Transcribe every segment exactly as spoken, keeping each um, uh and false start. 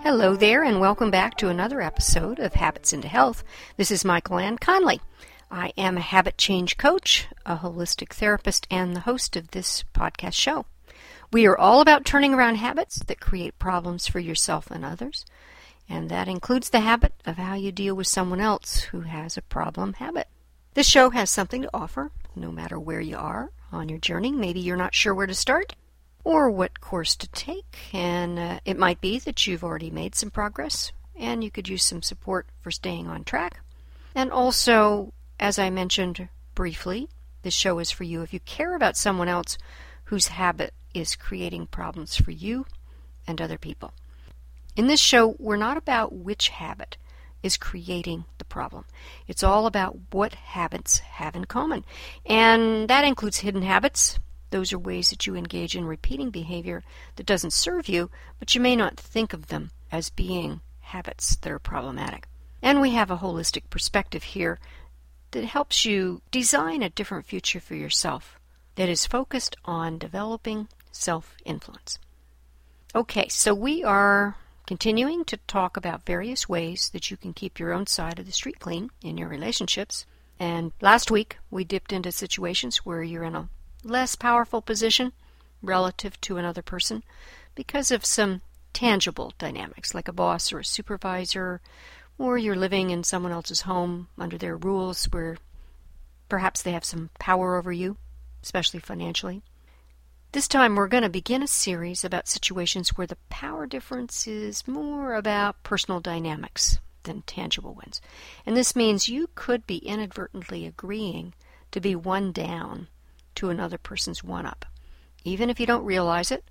Hello there, and welcome back to another episode of Habits into Health. This is Michael Ann Conley. I am a habit change coach, a holistic therapist, and the host of this podcast show. We are all about turning around habits that create problems for yourself and others, and that includes the habit of how you deal with someone else who has a problem habit. This show has something to offer, no matter where you are on your journey. Maybe you're not sure where to start or what course to take, and uh, it might be that you've already made some progress and you could use some support for staying on track. And also, as I mentioned briefly, this show is for you if you care about someone else whose habit is creating problems for you and other people. In this show, we're not about which habit is creating the problem. It's all about what habits have in common. And that includes hidden habits. Those are ways that you engage in repeating behavior that doesn't serve you, but you may not think of them as being habits that are problematic. And we have a holistic perspective here that helps you design a different future for yourself that is focused on developing self-influence. Okay, so we are continuing to talk about various ways that you can keep your own side of the street clean in your relationships. And last week, we dipped into situations where you're in a less powerful position relative to another person because of some tangible dynamics, like a boss or a supervisor, or you're living in someone else's home under their rules where perhaps they have some power over you, especially financially. This time we're going to begin a series about situations where the power difference is more about personal dynamics than tangible ones. And this means you could be inadvertently agreeing to be one down to another person's one-up, even if you don't realize it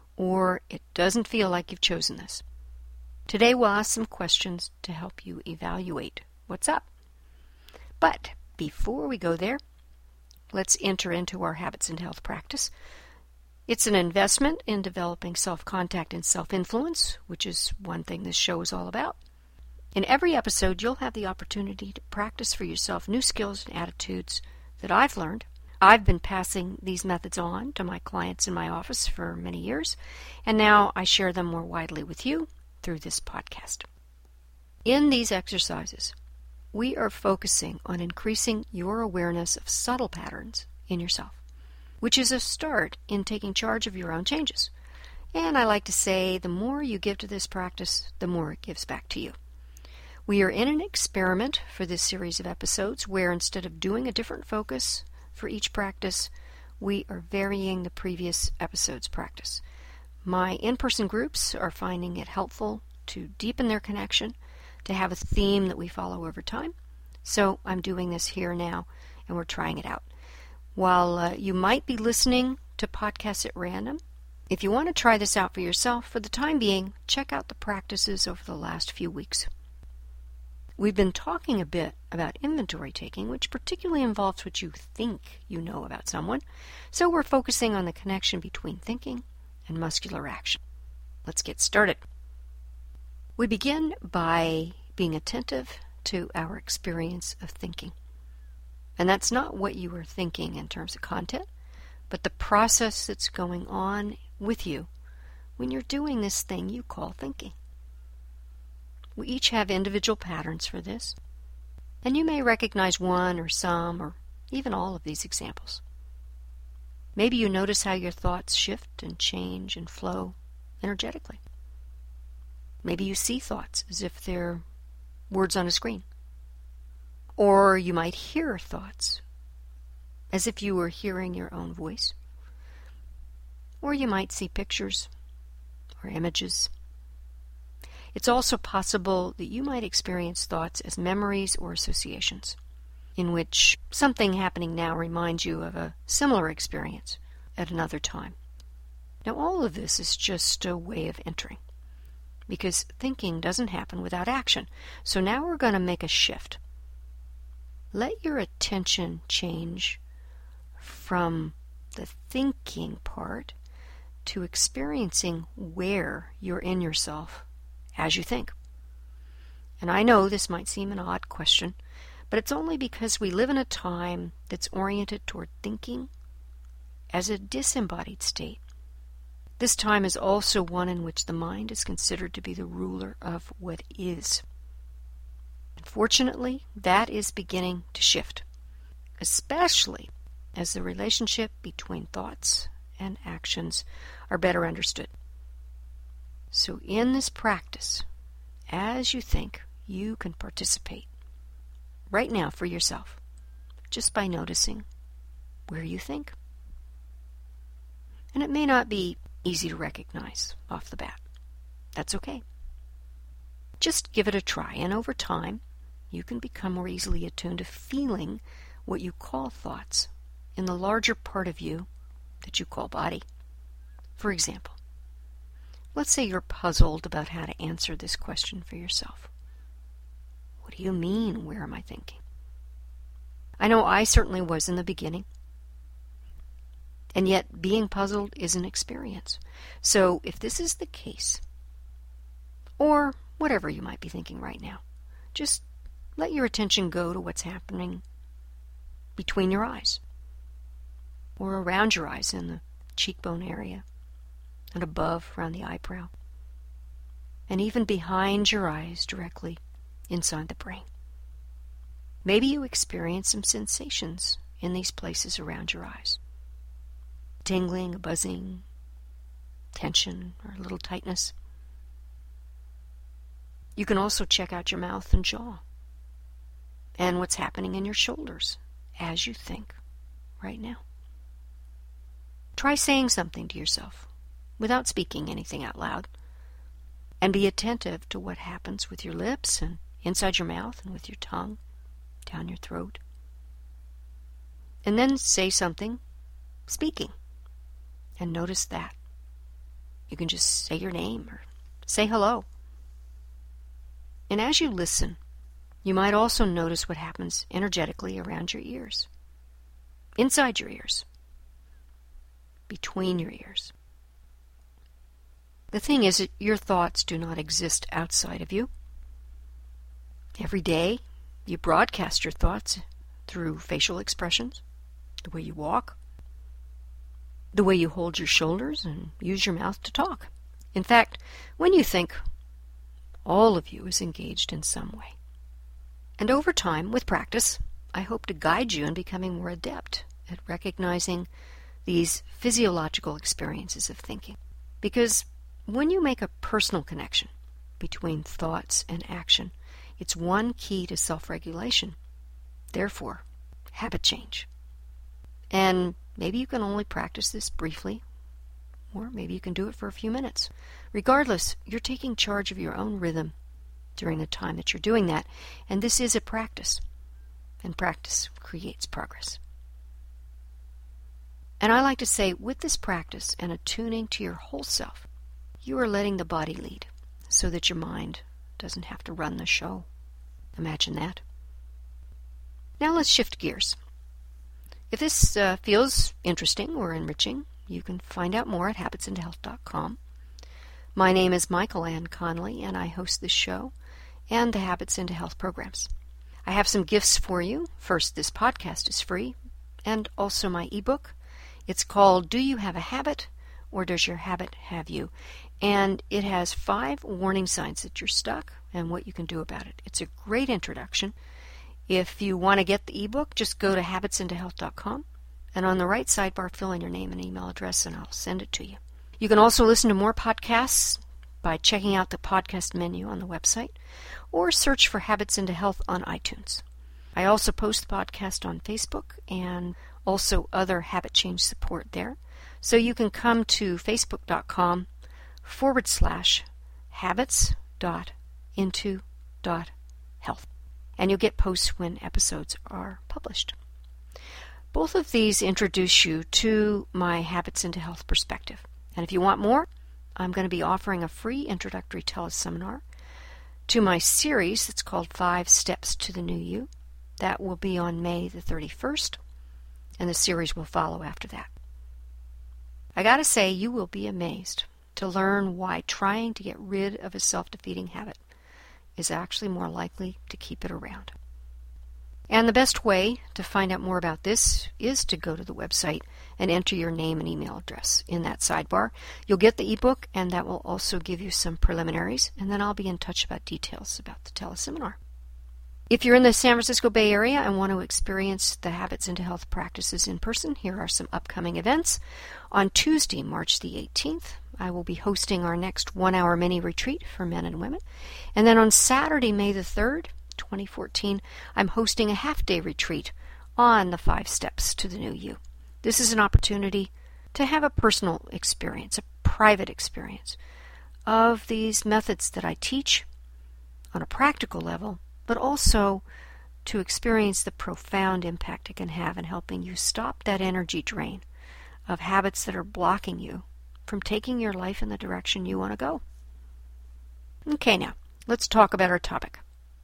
or it doesn't feel like you've chosen this. Today we'll ask some questions to help you evaluate what's up. But before we go there, let's enter into our Habits and Health practice. It's an investment in developing self-contact and self-influence, which is one thing this show is all about. In every episode, you'll have the opportunity to practice for yourself new skills and attitudes that I've learned. I've been passing these methods on to my clients in my office for many years, and now I share them more widely with you through this podcast. In these exercises, we are focusing on increasing your awareness of subtle patterns in yourself, which is a start in taking charge of your own changes. And I like to say, the more you give to this practice, the more it gives back to you. We are in an experiment for this series of episodes where instead of doing a different focus for each practice, we are varying the previous episode's practice. My in-person groups are finding it helpful to deepen their connection, to have a theme that we follow over time. So I'm doing this here now, and we're trying it out. While uh, you might be listening to podcasts at random, if you want to try this out for yourself, for the time being, check out the practices over the last few weeks. We've been talking a bit about inventory taking, which particularly involves what you think you know about someone. So we're focusing on the connection between thinking and muscular action. Let's get started. We begin by being attentive to our experience of thinking. And that's not what you are thinking in terms of content, but the process that's going on with you when you're doing this thing you call thinking. We each have individual patterns for this, and you may recognize one or some or even all of these examples. Maybe you notice how your thoughts shift and change and flow energetically. Maybe you see thoughts as if they're words on a screen. Or you might hear thoughts as if you were hearing your own voice. Or you might see pictures or images. It's also possible that you might experience thoughts as memories or associations, in which something happening now reminds you of a similar experience at another time. Now, all of this is just a way of entering, because thinking doesn't happen without action. So now we're going to make a shift. Let your attention change from the thinking part to experiencing where you're in yourself as you think. And I know this might seem an odd question, but it's only because we live in a time that's oriented toward thinking as a disembodied state This time is also one in which the mind is considered to be the ruler of what is. Unfortunately, that is beginning to shift, especially as the relationship between thoughts and actions are better understood. So in this practice, as you think, you can participate right now for yourself, just by noticing where you think. And it may not be easy to recognize off the bat. That's okay. Just give it a try, and over time, you can become more easily attuned to feeling what you call thoughts in the larger part of you that you call body. For example, let's say you're puzzled about how to answer this question for yourself. What do you mean, where am I thinking? I know I certainly was in the beginning. And yet, being puzzled is an experience. So, if this is the case, or whatever you might be thinking right now, just let your attention go to what's happening between your eyes, or around your eyes in the cheekbone area, and above around the eyebrow, and even behind your eyes directly inside the brain. Maybe you experience some sensations in these places around your eyes. Tingling, a buzzing, tension, or a little tightness. You can also check out your mouth and jaw, and what's happening in your shoulders as you think right now. Try saying something to yourself without speaking anything out loud, and be attentive to what happens with your lips and inside your mouth and with your tongue, down your throat. And then say something, speaking, and notice that. You can just say your name or say hello. And as you listen, you might also notice what happens energetically around your ears, inside your ears, between your ears. The thing is that your thoughts do not exist outside of you. Every day, you broadcast your thoughts through facial expressions, the way you walk, the way you hold your shoulders and use your mouth to talk. In fact, when you think, all of you is engaged in some way. And over time, with practice, I hope to guide you in becoming more adept at recognizing these physiological experiences of thinking. Because when you make a personal connection between thoughts and action, it's one key to self-regulation. Therefore, habit change. And maybe you can only practice this briefly, or maybe you can do it for a few minutes. Regardless, you're taking charge of your own rhythm during the time that you're doing that, and this is a practice, and practice creates progress. And I like to say, with this practice and attuning to your whole self, you are letting the body lead, so that your mind doesn't have to run the show. Imagine that. Now let's shift gears. If this uh, feels interesting or enriching, you can find out more at habits into health dot com. My name is Michael Ann Conley, and I host this show and the Habits into Health programs. I have some gifts for you. First, this podcast is free, and also my ebook. It's called Do You Have a Habit, or Does Your Habit Have You? And it has five warning signs that you're stuck and what you can do about it. It's a great introduction. If you want to get the ebook, just go to habits into health dot com, and on the right sidebar, fill in your name and email address, and I'll send it to you. You can also listen to more podcasts by checking out the podcast menu on the website, or search for Habits into Health on iTunes. I also post the podcast on Facebook and also other habit change support there. So you can come to facebook.com forward slash habits dot into dot health. And you'll get posts when episodes are published. Both of these introduce you to my Habits into Health perspective. And if you want more, I'm going to be offering a free introductory teleseminar to my series that's called Five Steps to the New You. That will be on May the thirty-first, and the series will follow after that. I got to say, you will be amazed to learn why trying to get rid of a self-defeating habit is actually more likely to keep it around. And the best way to find out more about this is to go to the website and enter your name and email address in that sidebar. You'll get the ebook, and that will also give you some preliminaries, and then I'll be in touch about details about the teleseminar. If you're in the San Francisco Bay Area and want to experience the Habits into Health practices in person, here are some upcoming events. On Tuesday, March the eighteenth, I will be hosting our next one-hour mini retreat for men and women. And then on Saturday, May the third, twenty fourteen, I'm hosting a half-day retreat on the five steps to the new you. This is an opportunity to have a personal experience, a private experience of these methods that I teach on a practical level, but also to experience the profound impact it can have in helping you stop that energy drain of habits that are blocking you from taking your life in the direction you want to go. Okay, now, let's talk about our topic.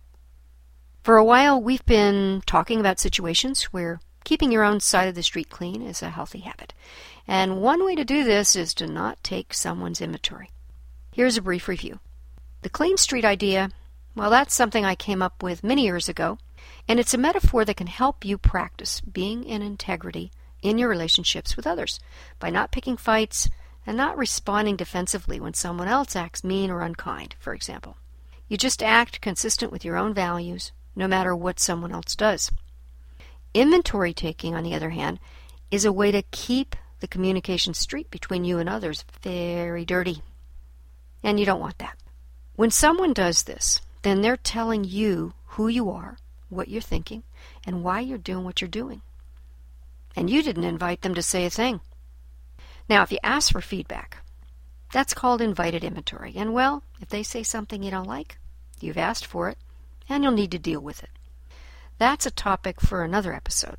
For a while, we've been talking about situations where keeping your own side of the street clean is a healthy habit. And one way to do this is to not take someone's inventory. Here's a brief review. The clean street idea, well, that's something I came up with many years ago, and it's a metaphor that can help you practice being in integrity in your relationships with others by not picking fights and not responding defensively when someone else acts mean or unkind, for example. You just act consistent with your own values, no matter what someone else does. Inventory taking, on the other hand, is a way to keep the communication street between you and others very dirty. And you don't want that. When someone does this, then they're telling you who you are, what you're thinking, and why you're doing what you're doing. And you didn't invite them to say a thing. Now, if you ask for feedback, that's called invited inventory. And well, if they say something you don't like, you've asked for it, and you'll need to deal with it. That's a topic for another episode.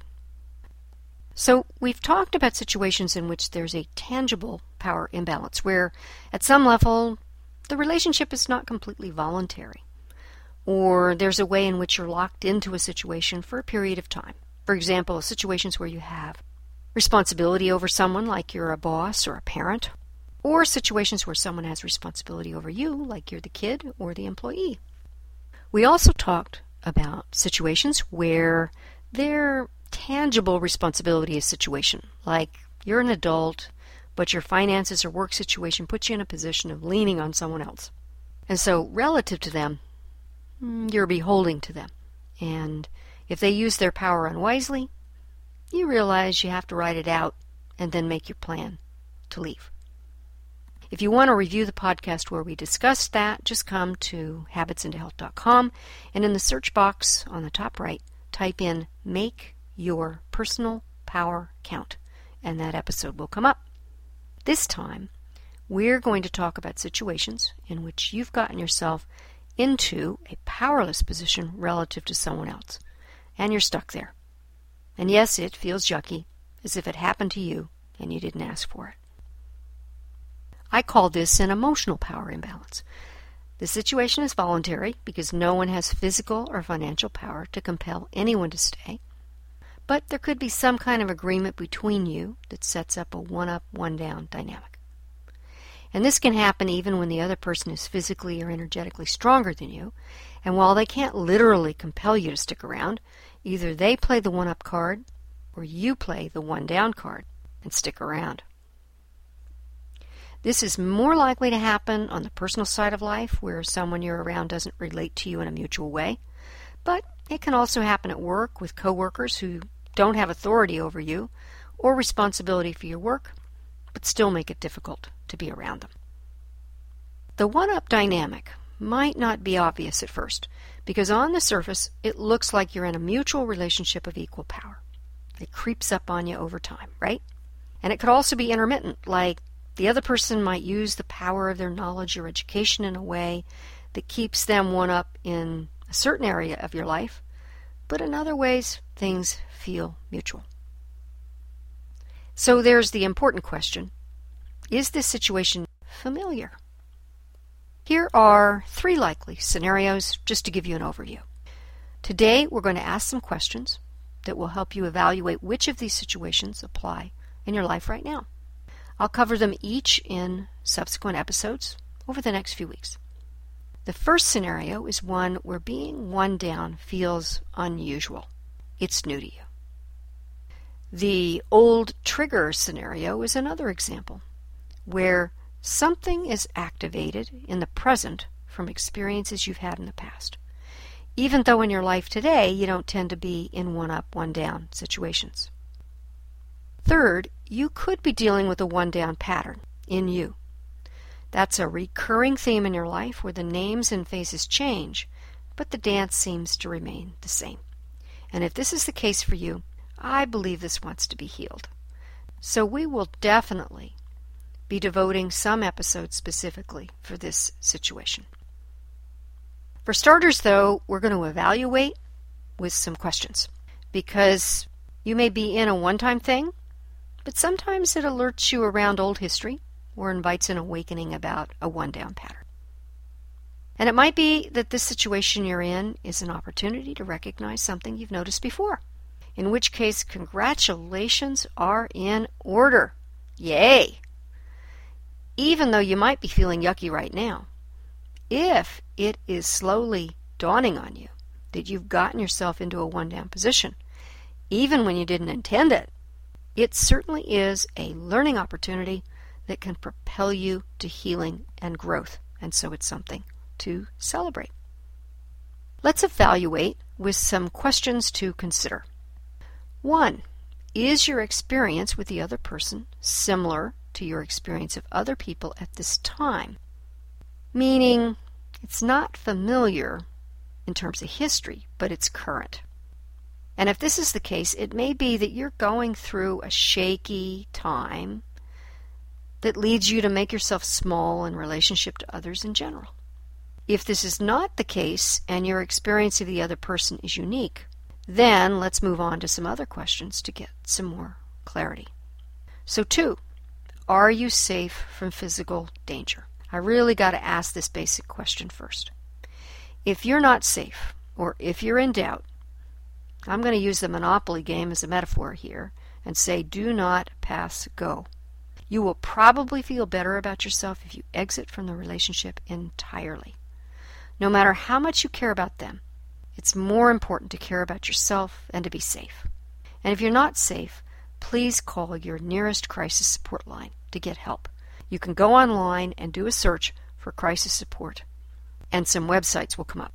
So we've talked about situations in which there's a tangible power imbalance, where at some level the relationship is not completely voluntary, or there's a way in which you're locked into a situation for a period of time. For example, situations where you have responsibility over someone, like you're a boss or a parent, or situations where someone has responsibility over you, like you're the kid or the employee. We also talked about situations where their tangible responsibility is situation, like you're an adult, but your finances or work situation puts you in a position of leaning on someone else. And so relative to them, you're beholden to them. And if they use their power unwisely, you realize you have to write it out and then make your plan to leave. If you want to review the podcast where we discussed that, just come to habits into health dot com, and in the search box on the top right, type in Make Your Personal Power Count, and that episode will come up. This time, we're going to talk about situations in which you've gotten yourself into a powerless position relative to someone else, and you're stuck there. And yes, it feels yucky, as if it happened to you and you didn't ask for it. I call this an emotional power imbalance. The situation is voluntary because no one has physical or financial power to compel anyone to stay, but there could be some kind of agreement between you that sets up a one-up, one-down dynamic. And this can happen even when the other person is physically or energetically stronger than you, and while they can't literally compel you to stick around, either they play the one-up card or you play the one-down card and stick around. This is more likely to happen on the personal side of life, where someone you're around doesn't relate to you in a mutual way. But it can also happen at work with coworkers who don't have authority over you or responsibility for your work, but still make it difficult to be around them. The one-up dynamic might not be obvious at first, because on the surface it looks like you're in a mutual relationship of equal power. It creeps up on you over time, right? And it could also be intermittent, like the other person might use the power of their knowledge or education in a way that keeps them one up in a certain area of your life, but in other ways, things feel mutual. So there's the important question: is this situation familiar? Here are three likely scenarios, just to give you an overview. Today, we're going to ask some questions that will help you evaluate which of these situations apply in your life right now. I'll cover them each in subsequent episodes over the next few weeks. The first scenario is one where being one down feels unusual. it's new to you. The old trigger scenario is another example where something is activated in the present from experiences you've had in the past, even though in your life today you don't tend to be in one-up, one-down situations. Third, you could be dealing with a one-down pattern in you. That's a recurring theme in your life where the names and faces change, but the dance seems to remain the same. And if this is the case for you, I believe this wants to be healed. So we will definitely be devoting some episodes specifically for this situation. For starters, though, we're going to evaluate with some questions, because you may be in a one-time thing, but sometimes it alerts you around old history or invites an awakening about a one-down pattern. And it might be that this situation you're in is an opportunity to recognize something you've noticed before, in which case congratulations are in order. Yay! Even though you might be feeling yucky right now, if it is slowly dawning on you that you've gotten yourself into a one-down position, even when you didn't intend it, it certainly is a learning opportunity that can propel you to healing and growth, and so it's something to celebrate. Let's evaluate with some questions to consider. One, is your experience with the other person similar to your experience of other people at this time? Meaning, it's not familiar in terms of history, but it's current. And if this is the case, it may be that you're going through a shaky time that leads you to make yourself small in relationship to others in general. If this is not the case and your experience of the other person is unique, then let's move on to some other questions to get some more clarity. So two, are you safe from physical danger? I really got to ask this basic question first. If you're not safe, or if you're in doubt, I'm going to use the Monopoly game as a metaphor here and say do not pass go. You will probably feel better about yourself if you exit from the relationship entirely. No matter how much you care about them, it's more important to care about yourself and to be safe. And if you're not safe, please call your nearest crisis support line to get help. You can go online and do a search for crisis support, and some websites will come up.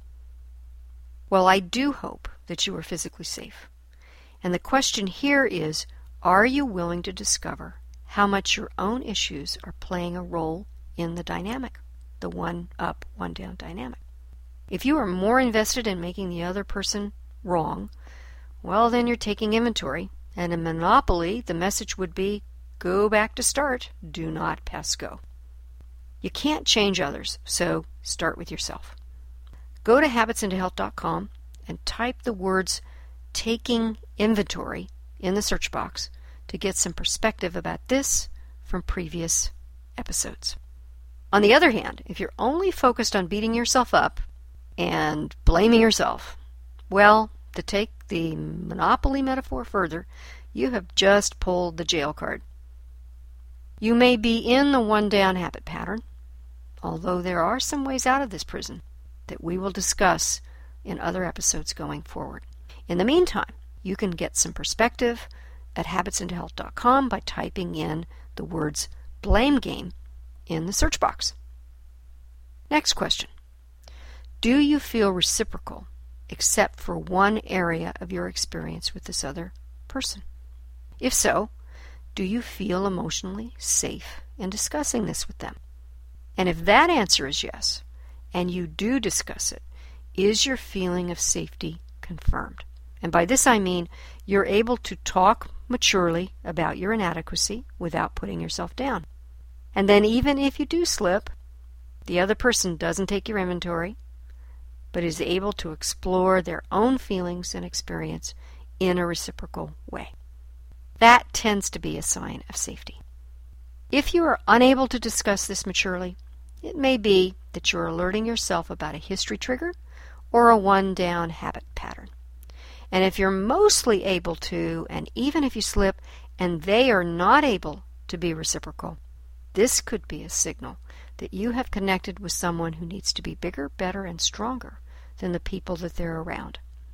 Well, I do hope that you are physically safe. And the question here is, are you willing to discover how much your own issues are playing a role in the dynamic, the one up, one down dynamic? If you are more invested in making the other person wrong, well, then you're taking inventory. And in Monopoly, the message would be, go back to start. Do not pass go. You can't change others, so start with yourself. Go to habits into health dot com and type the words taking inventory in the search box to get some perspective about this from previous episodes. On the other hand, if you're only focused on beating yourself up and blaming yourself, well, to take the Monopoly metaphor further, you have just pulled the jail card. You may be in the one-down habit pattern, although there are some ways out of this prison that we will discuss in other episodes going forward. In the meantime, you can get some perspective at habits into health dot com by typing in the words blame game in the search box. Next question. Do you feel reciprocal except for one area of your experience with this other person? If so, do you feel emotionally safe in discussing this with them? And if that answer is yes, and you do discuss it, is your feeling of safety confirmed? And by this I mean you're able to talk maturely about your inadequacy without putting yourself down. And then even if you do slip, the other person doesn't take your inventory, but is able to explore their own feelings and experience in a reciprocal way. That tends to be a sign of safety. If you are unable to discuss this maturely, it may be that you're alerting yourself about a history trigger or a one-down habit pattern. And if you're mostly able to, and even if you slip and they are not able to be reciprocal, this could be a signal that you have connected with someone who needs to be bigger, better, and stronger than the people that they're around.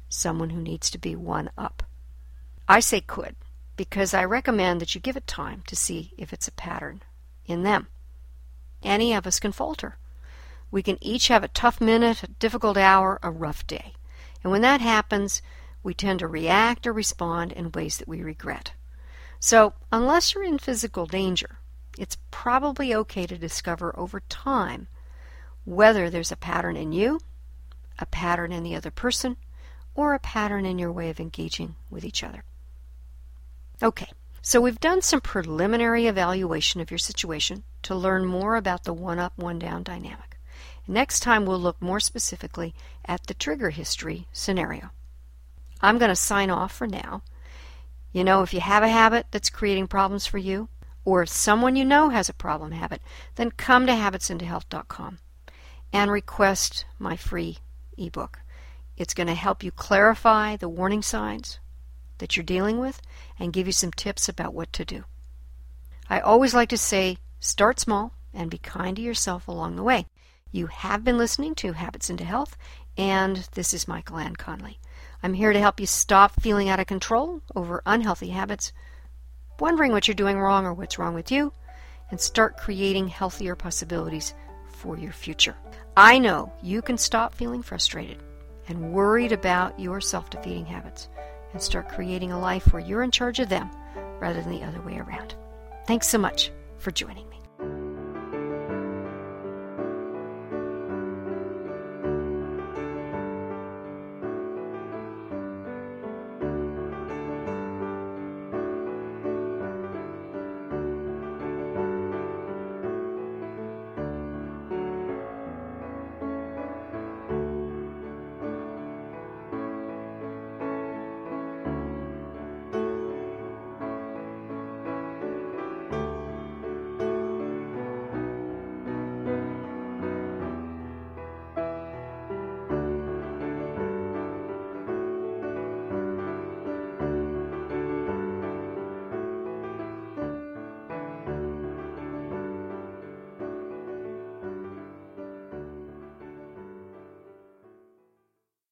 someone who needs to be one up? I say could, because I recommend that you give it time to see if it's a pattern in them. Any of us can falter. We can each have a tough minute, a difficult hour, a rough day. And when that happens, we tend to react or respond in ways that we regret. So, unless you're in physical danger, it's probably okay to discover over time whether there's a pattern in you, a pattern in the other person, or a pattern in your way of engaging with each other. Okay, so we've done some preliminary evaluation of your situation to learn more about the one-up, one-down dynamic. Next time we'll look more specifically at the trigger history scenario. I'm going to sign off for now. You know, if you have a habit that's creating problems for you, or if someone you know has a problem habit, then come to habits into health dot com and request my free ebook. It's going to help you clarify the warning signs that you're dealing with and give you some tips about what to do. I always like to say, start small and be kind to yourself along the way. You have been listening to Habits into Health, and this is Michael Ann Conley. I'm here to help you stop feeling out of control over unhealthy habits, wondering what you're doing wrong or what's wrong with you, and start creating healthier possibilities for your future. I know you can stop feeling frustrated and worried about your self-defeating habits and start creating a life where you're in charge of them rather than the other way around. Thanks so much for joining me.